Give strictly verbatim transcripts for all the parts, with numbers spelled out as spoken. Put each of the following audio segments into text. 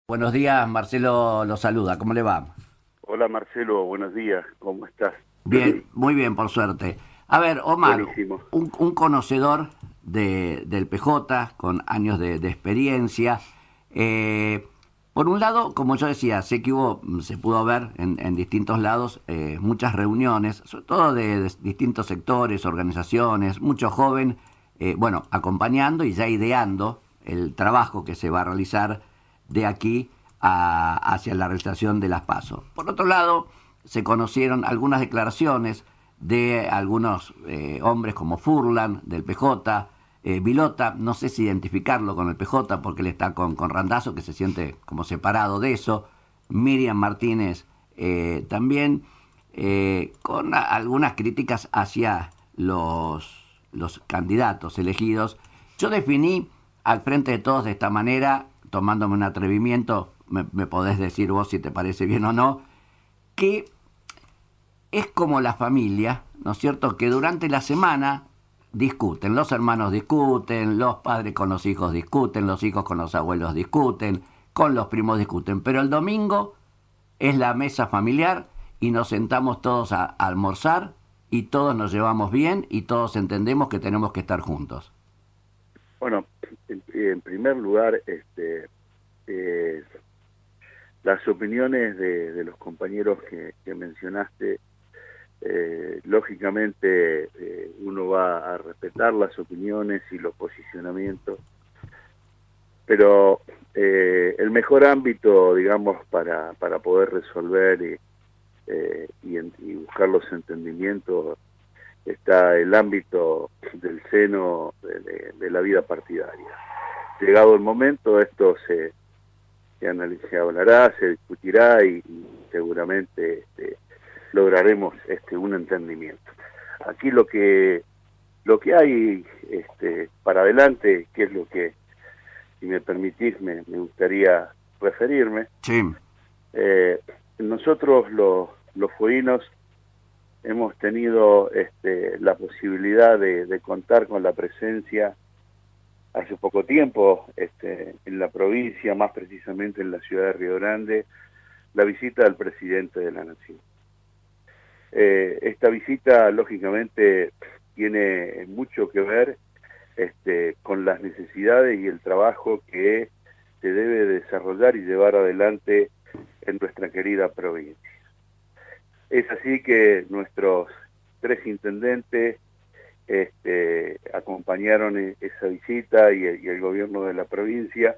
Buenos días, Marcelo lo saluda, ¿cómo le va? Hola Marcelo, buenos días, ¿cómo estás? Bien, muy bien, por suerte. A ver, Omar, Buenísimo. un, un conocedor de, del P J, con años de, de experiencia. eh, por un lado, como yo decía, sé que hubo, se pudo ver en, en distintos lados eh, muchas reuniones, sobre todo de, de distintos sectores, organizaciones, mucho joven, eh, bueno, acompañando y ya ideando el trabajo que se va a realizar de aquí a, hacia la realización de las PASO. Por otro lado, se conocieron algunas declaraciones de algunos eh, hombres como Furlan, del P J, eh, Vilota, no sé si identificarlo con el P J porque él está con, con Randazzo, que se siente como separado de eso, Miriam Martínez eh, también, eh, con a, algunas críticas hacia los, los candidatos elegidos. Yo definí al frente de todos de esta manera, tomándome un atrevimiento, me, me podés decir vos si te parece bien o no, que es como la familia, ¿no es cierto?, que durante la semana discuten, los hermanos discuten, los padres con los hijos discuten, los hijos con los abuelos discuten, con los primos discuten, pero el domingo es la mesa familiar y nos sentamos todos a, a almorzar y todos nos llevamos bien y todos entendemos que tenemos que estar juntos. Bueno, en, en primer lugar, este, eh, las opiniones de, de los compañeros que, que mencionaste, eh, lógicamente eh, uno va a respetar las opiniones y los posicionamientos, pero eh, el mejor ámbito, digamos, para, para poder resolver y, eh, y, y buscar los entendimientos está el ámbito del seno de, de, de la vida partidaria. Llegado el momento, esto se, se, se hablará, se discutirá y, y seguramente este, lograremos este, un entendimiento. Aquí lo que lo que hay este, para adelante, que es lo que, si me permitís, me, me gustaría referirme, Sí, eh, nosotros los, los fueguinos hemos tenido este, la posibilidad de, de contar con la presencia hace poco tiempo este, en la provincia, más precisamente en la ciudad de Río Grande, la visita del presidente de la Nación. Eh, esta visita, lógicamente, tiene mucho que ver este, con las necesidades y el trabajo que se debe desarrollar y llevar adelante en nuestra querida provincia. Es así que nuestros tres intendentes este, acompañaron esa visita y, y el gobierno de la provincia,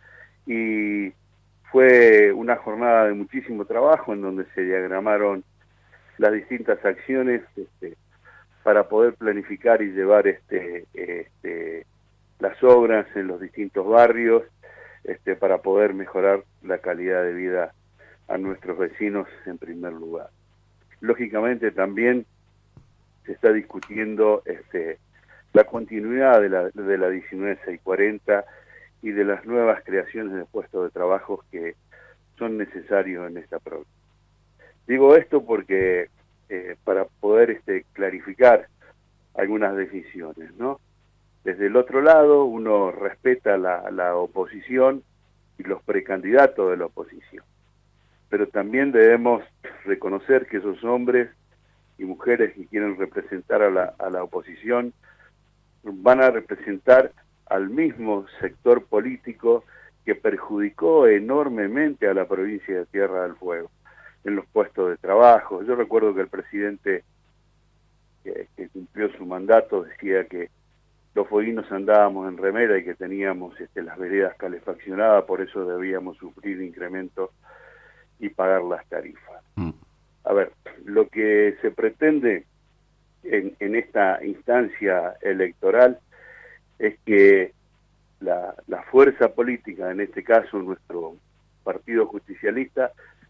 y fue una jornada de muchísimo trabajo en donde se diagramaron las distintas acciones este, para poder planificar y llevar este, este, las obras en los distintos barrios este, para poder mejorar la calidad de vida a nuestros vecinos en primer lugar. Lógicamente también se está discutiendo este, la continuidad de la, de la diecinueve seiscientos cuarenta y de las nuevas creaciones de puestos de trabajo que son necesarios en esta provincia. Digo esto porque eh, para poder este, clarificar algunas decisiones, ¿no? Desde el otro lado, uno respeta la, la oposición y los precandidatos de la oposición, pero también debemos reconocer que esos hombres y mujeres que quieren representar a la, a la oposición van a representar al mismo sector político que perjudicó enormemente a la provincia de Tierra del Fuego en los puestos de trabajo. Yo recuerdo que el presidente que, que cumplió su mandato decía que los fueguinos andábamos en remera y que teníamos este, las veredas calefaccionadas, por eso debíamos sufrir incrementos y pagar las tarifas. mm, A ver, lo que se pretende en, en esta instancia electoral es que la, la fuerza política, en este caso nuestro partido justicialista,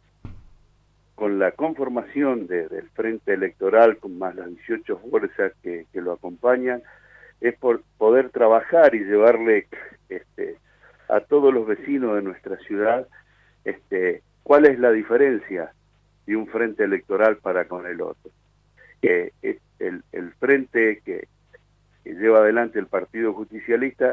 con la conformación de, del frente electoral, con más las dieciocho fuerzas que, que lo acompañan, es por poder trabajar y llevarle este, a todos los vecinos de nuestra ciudad este, cuál es la diferencia de un frente electoral para con el otro. Eh, el, el frente que, que lleva adelante el Partido Justicialista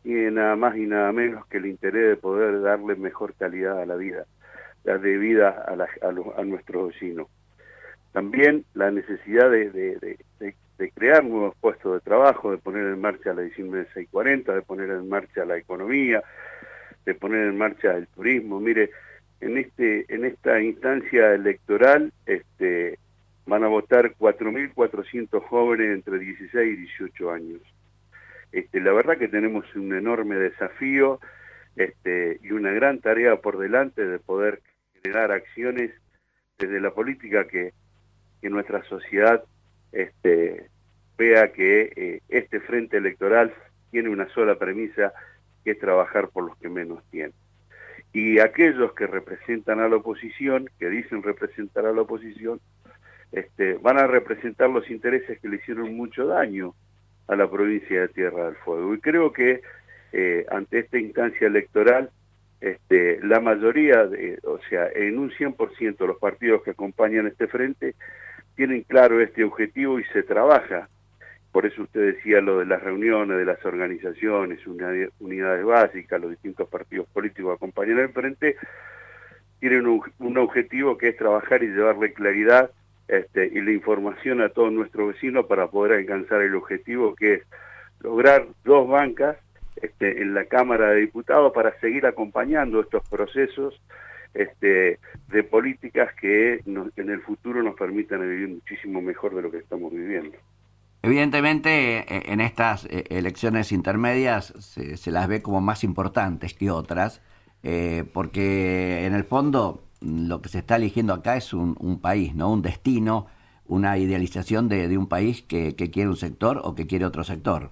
y nada más y nada menos que el interés de poder darle mejor calidad a la vida, la de vida a, la, a, los, a nuestros vecinos. También la necesidad de, de, de, de, de crear nuevos puestos de trabajo, de poner en marcha la diecinueve mil seiscientos cuarenta, de poner en marcha la economía, de poner en marcha el turismo. Mire, en este en esta instancia electoral este, van a votar cuatro mil cuatrocientos jóvenes entre dieciséis y dieciocho años. Este, la verdad que tenemos un enorme desafío este, y una gran tarea por delante de poder generar acciones desde la política que, que nuestra sociedad este, vea que eh, este frente electoral tiene una sola premisa, que es trabajar por los que menos tienen. Y aquellos que representan a la oposición, que dicen representar a la oposición, este, van a representar los intereses que le hicieron mucho daño a la provincia de Tierra del Fuego. Y creo que eh, ante esta instancia electoral, este, la mayoría, de, o sea, en un cien por ciento los partidos que acompañan este frente, tienen claro este objetivo y se trabaja. Por eso usted decía lo de las reuniones, de las organizaciones, unidades básicas, los distintos partidos políticos que acompañan el frente, tienen un, un objetivo que es trabajar y llevarle claridad este, y la información a todos nuestros vecinos para poder alcanzar el objetivo, que es lograr dos bancas este, en la Cámara de Diputados para seguir acompañando estos procesos este, de políticas que nos, en el futuro nos permitan vivir muchísimo mejor de lo que estamos viviendo. Evidentemente, en estas elecciones intermedias se, se las ve como más importantes que otras, eh, porque en el fondo lo que se está eligiendo acá es un, un país, ¿no? Un destino, una idealización de, de un país que, que quiere un sector o que quiere otro sector.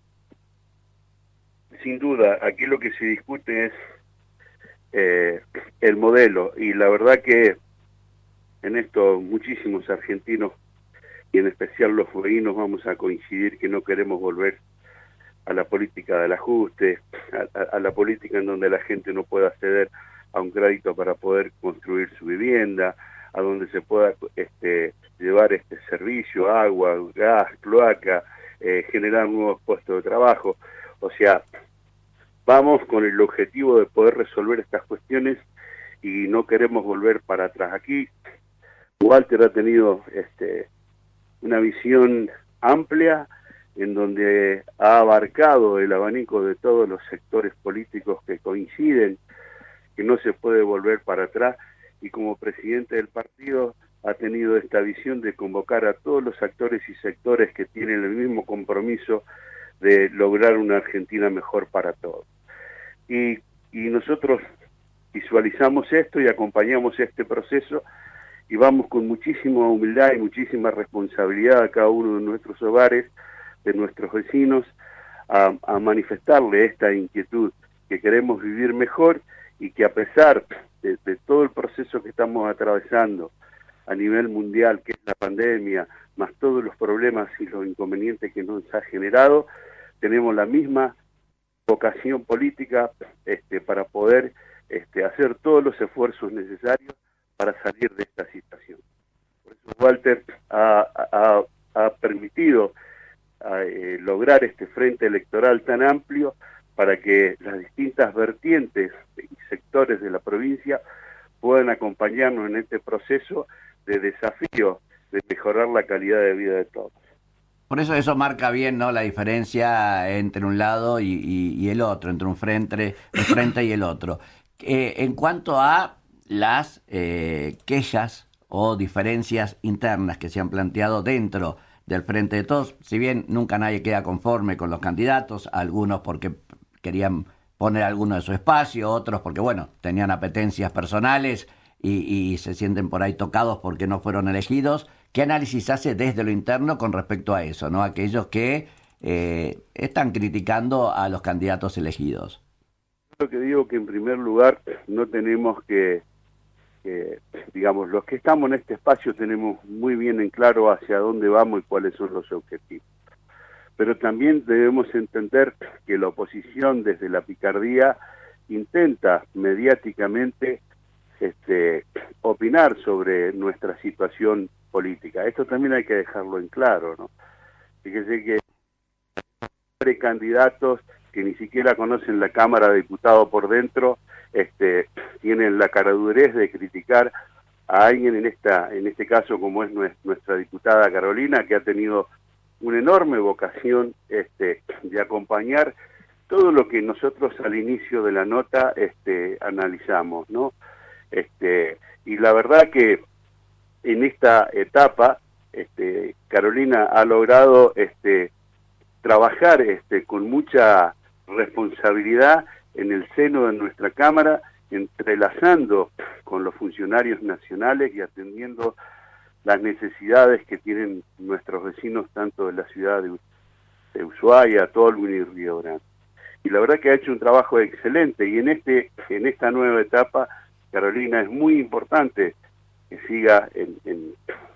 Sin duda, aquí lo que se discute es eh, el modelo, y la verdad que en esto muchísimos argentinos, y en especial los fueguinos, vamos a coincidir que no queremos volver a la política del ajuste, a, a, a la política en donde la gente no pueda acceder a un crédito para poder construir su vivienda, a donde se pueda este, llevar este servicio, agua, gas, cloaca, eh, generar nuevos puestos de trabajo. O sea, vamos con el objetivo de poder resolver estas cuestiones y no queremos volver para atrás. Aquí Walter ha tenido este, una visión amplia en donde ha abarcado el abanico de todos los sectores políticos que coinciden, que no se puede volver para atrás, y como presidente del partido ha tenido esta visión de convocar a todos los actores y sectores que tienen el mismo compromiso de lograr una Argentina mejor para todos. Y, y nosotros visualizamos esto y acompañamos este proceso, y vamos con muchísima humildad y muchísima responsabilidad a cada uno de nuestros hogares, de nuestros vecinos, a, a manifestarle esta inquietud, que queremos vivir mejor y que a pesar de, de todo el proceso que estamos atravesando a nivel mundial, que es la pandemia, más todos los problemas y los inconvenientes que nos ha generado, tenemos la misma vocación política este, para poder este, hacer todos los esfuerzos necesarios para salir de esta situación. Por eso Walter ha, ha, ha permitido a, eh, lograr este frente electoral tan amplio para que las distintas vertientes y sectores de la provincia puedan acompañarnos en este proceso de desafío de mejorar la calidad de vida de todos. Por eso eso marca bien, ¿no?, la diferencia entre un lado y, y, y el otro, entre un frente, un frente y el otro. Eh, en cuanto a las eh, quejas o diferencias internas que se han planteado dentro del Frente de Todos, si bien nunca nadie queda conforme con los candidatos, algunos porque querían poner alguno de su espacio, otros porque, bueno, tenían apetencias personales y, y se sienten por ahí tocados porque no fueron elegidos. ¿Qué análisis hace desde lo interno con respecto a eso, ¿no? Aquellos que eh, están criticando a los candidatos elegidos. Lo que digo que en primer lugar no tenemos que, que, digamos, los que estamos en este espacio tenemos muy bien en claro hacia dónde vamos y cuáles son los objetivos. Pero también debemos entender que la oposición desde la picardía intenta mediáticamente este, opinar sobre nuestra situación política. Esto también hay que dejarlo en claro, ¿no? Fíjese que hay precandidatos que ni siquiera conocen la Cámara de Diputados por dentro, este, tienen la caradurez de criticar a alguien, en esta en este caso como es nuestra diputada Carolina, que ha tenido una enorme vocación este, de acompañar todo lo que nosotros al inicio de la nota este, analizamos, ¿no? Este, y la verdad que en esta etapa este, Carolina ha logrado este, trabajar este, con mucha responsabilidad en el seno de nuestra Cámara, entrelazando con los funcionarios nacionales y atendiendo las necesidades que tienen nuestros vecinos, tanto de la ciudad de, de Ushuaia, Tolwyn y Río Grande. Y la verdad que ha hecho un trabajo excelente, y en este en esta nueva etapa, Carolina, es muy importante que siga en, en,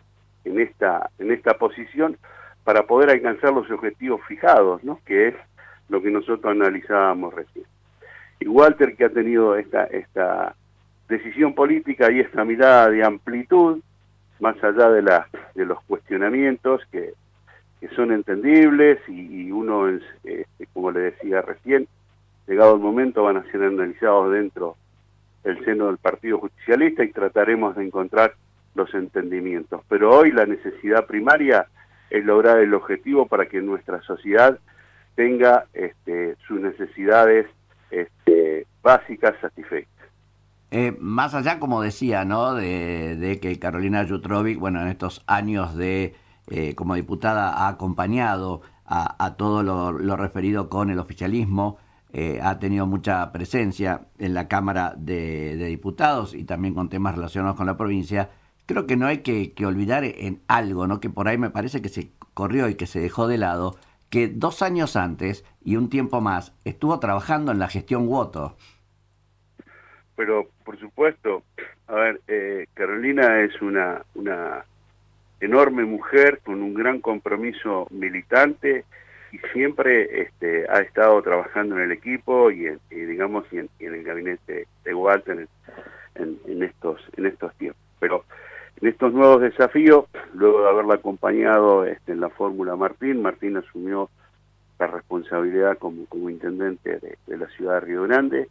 en, esta, en esta posición para poder alcanzar los objetivos fijados, ¿no? Que es lo que nosotros analizábamos recién. Y Walter, que ha tenido esta, esta decisión política y esta mirada de amplitud, más allá de, la, de los cuestionamientos que, que son entendibles, y, y uno, este, como le decía recién, llegado el momento van a ser analizados dentro del seno del Partido Justicialista y trataremos de encontrar los entendimientos. Pero hoy la necesidad primaria es lograr el objetivo para que nuestra sociedad tenga este, sus necesidades este, básicas satisfechas. Eh, más allá, como decía, ¿no? de, de que Carolina Yutrovic, bueno, en estos años de eh, como diputada ha acompañado a, a todo lo, lo referido con el oficialismo, eh, ha tenido mucha presencia en la Cámara de, de Diputados y también con temas relacionados con la provincia. Creo que no hay que, que olvidar en algo, ¿no? Que por ahí me parece que se corrió y que se dejó de lado, que dos años antes y un tiempo más estuvo trabajando en la gestión Woto. Pero, por supuesto, a ver, eh, Carolina es una, una enorme mujer con un gran compromiso militante y siempre este, ha estado trabajando en el equipo y, en, y digamos, y en, y en el gabinete de Walter en, en, en, estos, en estos tiempos. Pero en estos nuevos desafíos, luego de haberla acompañado este, en la Fórmula Martín, Martín asumió la responsabilidad como, como intendente de, de la ciudad de Río Grande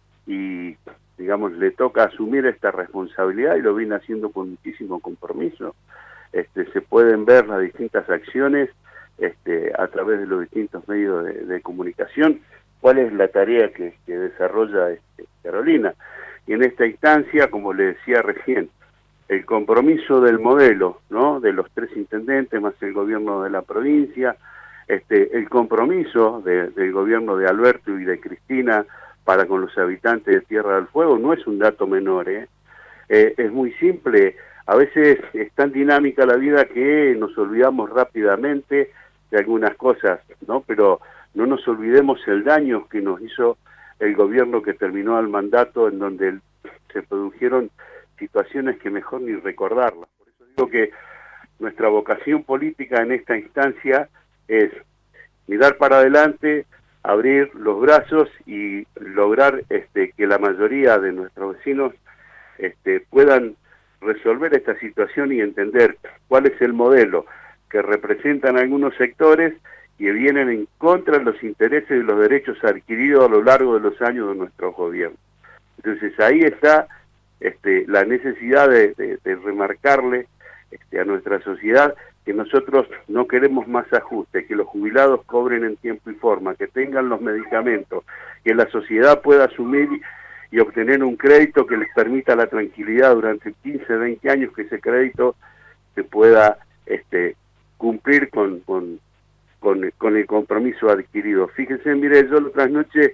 y, digamos, le toca asumir esta responsabilidad y lo viene haciendo con muchísimo compromiso. Este, se pueden ver las distintas acciones este, a través de los distintos medios de, de comunicación, cuál es la tarea que, que desarrolla este, Carolina. Y en esta instancia, como le decía recién, el compromiso del modelo, ¿no? De los tres intendentes más el gobierno de la provincia, este, el compromiso de, del gobierno de Alberto y de Cristina para con los habitantes de Tierra del Fuego no es un dato menor, ¿eh? Eh, es muy simple. A veces es tan dinámica la vida que nos olvidamos rápidamente de algunas cosas, ¿no? Pero no nos olvidemos el daño que nos hizo el gobierno que terminó el mandato, en donde se produjeron situaciones que mejor ni recordarlas. Por eso digo que nuestra vocación política en esta instancia es mirar para adelante, abrir los brazos y lograr este, que la mayoría de nuestros vecinos este, puedan resolver esta situación y entender cuál es el modelo que representan algunos sectores y vienen en contra de los intereses y los derechos adquiridos a lo largo de los años de nuestro gobierno. Entonces ahí está este, la necesidad de, de, de remarcarle este, a nuestra sociedad que nosotros no queremos más ajustes, que los jubilados cobren en tiempo y forma, que tengan los medicamentos, que la sociedad pueda asumir y obtener un crédito que les permita la tranquilidad durante quince, veinte años, que ese crédito se pueda este, cumplir con, con, con, con el compromiso adquirido. Fíjense, mire, yo la otra noche,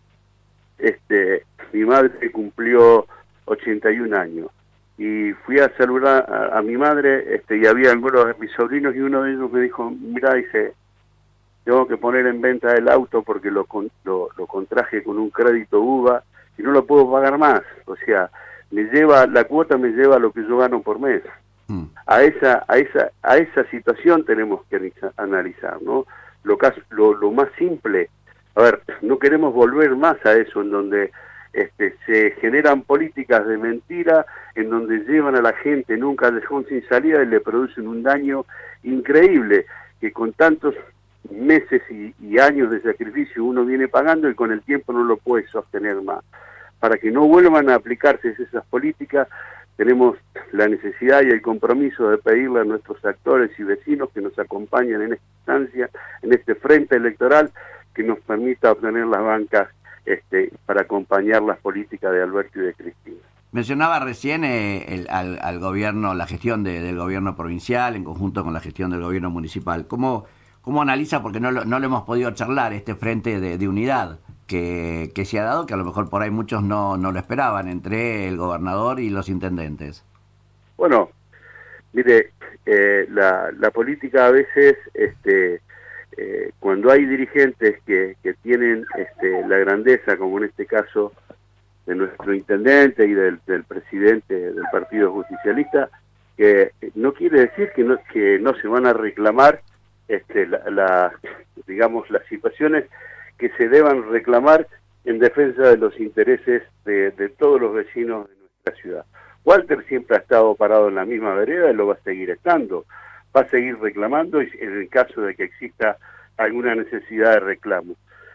este, mi madre cumplió ochenta y un años, y fui a saludar a, a mi madre, este, y había algunos de mis sobrinos, y uno de ellos me dijo, mira, dice, tengo que poner en venta el auto porque lo, lo, lo contraje con un crédito U V A y no lo puedo pagar más. O sea, me lleva, la cuota me lleva a lo que yo gano por mes. Mm. A esa, a esa, a esa situación tenemos que analizar, ¿no? Lo, lo, lo más simple, a ver, no queremos volver más a eso en donde este, se generan políticas de mentira, en donde llevan a la gente en un callejón sin salida y le producen un daño increíble, que con tantos meses y, y años de sacrificio uno viene pagando y con el tiempo no lo puede sostener más. Para que no vuelvan a aplicarse esas políticas, tenemos la necesidad y el compromiso de pedirle a nuestros actores y vecinos que nos acompañen en esta instancia, en este frente electoral, que nos permita obtener las bancas este, para acompañar las políticas de Alberto y de Cristina. Mencionaba recién eh, el, al, al gobierno, la gestión de, del gobierno provincial en conjunto con la gestión del gobierno municipal. ¿Cómo, cómo analiza, porque no lo, no lo hemos podido charlar, este frente de, de unidad que, que se ha dado, que a lo mejor por ahí muchos no, no lo esperaban, entre el gobernador y los intendentes? Bueno, mire, eh, la, la política a veces, este, eh, cuando hay dirigentes que, que tienen este, la grandeza, como en este caso de nuestro intendente y del, del presidente del Partido Justicialista, que no quiere decir que no, que no se van a reclamar este, la, la, digamos, las situaciones que se deban reclamar en defensa de los intereses de, de todos los vecinos de nuestra ciudad. Walter siempre ha estado parado en la misma vereda y lo va a seguir estando, va a seguir reclamando en el caso de que exista alguna necesidad de reclamo.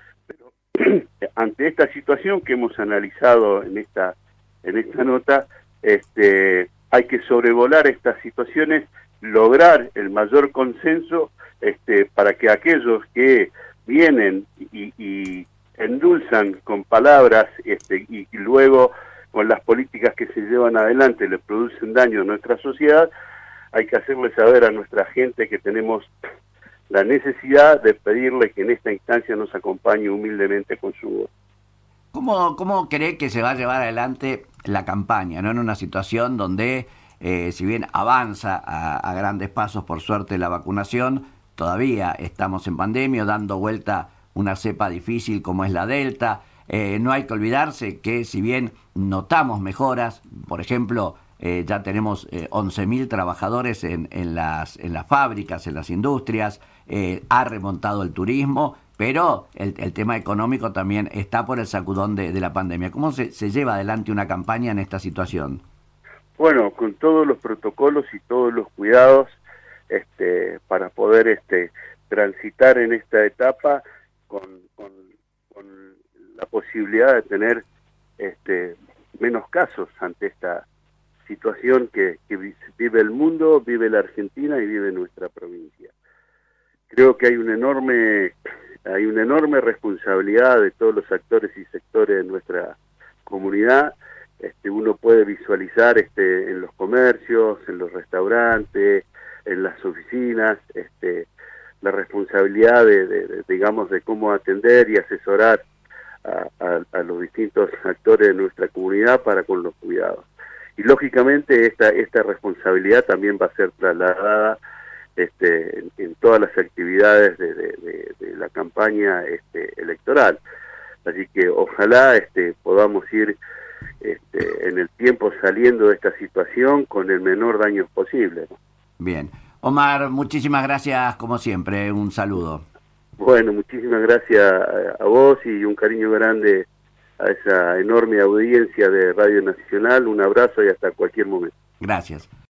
Ante esta situación que hemos analizado en esta en esta nota, este, hay que sobrevolar estas situaciones, lograr el mayor consenso este, para que aquellos que vienen y, y endulzan con palabras este, y, y luego con las políticas que se llevan adelante le producen daño a nuestra sociedad, hay que hacerle saber a nuestra gente que tenemos la necesidad de pedirle que en esta instancia nos acompañe humildemente con su voz. ¿Cómo, cómo cree que se va a llevar adelante la campaña, ¿no? En una situación donde, eh, si bien avanza a, a grandes pasos, por suerte, la vacunación, todavía estamos en pandemia, dando vuelta una cepa difícil como es la Delta? Eh, no hay que olvidarse que, si bien notamos mejoras, por ejemplo, eh, ya tenemos eh, once mil trabajadores en, en, las, en las fábricas, en las industrias, eh, ha remontado el turismo, pero el, el tema económico también está por el sacudón de, de la pandemia. ¿Cómo se, se lleva adelante una campaña en esta situación? Bueno, con todos los protocolos y todos los cuidados este, para poder este, transitar en esta etapa con, con, con la posibilidad de tener este, menos casos ante esta situación que, que vive el mundo, vive la Argentina y vive nuestra provincia. Creo que hay un enorme hay una enorme responsabilidad de todos los actores y sectores de nuestra comunidad. Este, uno puede visualizar este, en los comercios, en los restaurantes, en las oficinas, este, la responsabilidad de, de, de, digamos, de cómo atender y asesorar a, a, a los distintos actores de nuestra comunidad para con los cuidados. Y lógicamente esta, esta responsabilidad también va a ser trasladada Este, en, en todas las actividades de, de, de, de la campaña este, electoral. Así que ojalá este, podamos ir este, en el tiempo saliendo de esta situación con el menor daño posible, ¿no? Bien. Omar, muchísimas gracias como siempre. Un saludo. Bueno, muchísimas gracias a, a vos y un cariño grande a esa enorme audiencia de Radio Nacional. Un abrazo y hasta cualquier momento. Gracias.